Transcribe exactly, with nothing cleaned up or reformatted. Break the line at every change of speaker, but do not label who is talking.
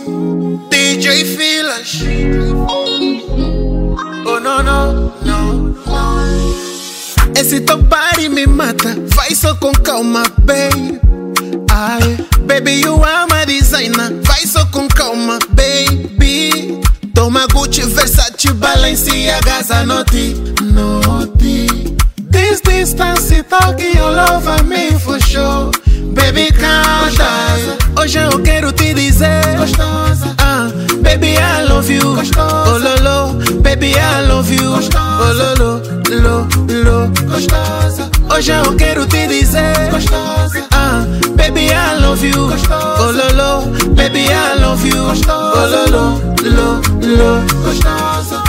D J Filas. Oh no, no, no. Esse teu body me mata. Vai só com calma, baby. Ai, baby, you are my designer. Vai só com calma, baby. Toma Gucci, Versace, Balenciaga, Zanotti, Noti. This distance talking all over me for sure. Baby, canta. Hoje eu quero te dizer, gostosa. Ah, baby, I love you. Gostosa. Oh lolo, baby, I love you. Gostosa. Oh lolo, lo, lo, gostosa. Hoje eu quero te dizer, gostosa. Ah, baby, I love you. Gostosa. Oh lolo, baby, I love you. Gostosa. Oh lolo, lo, lo, gostosa.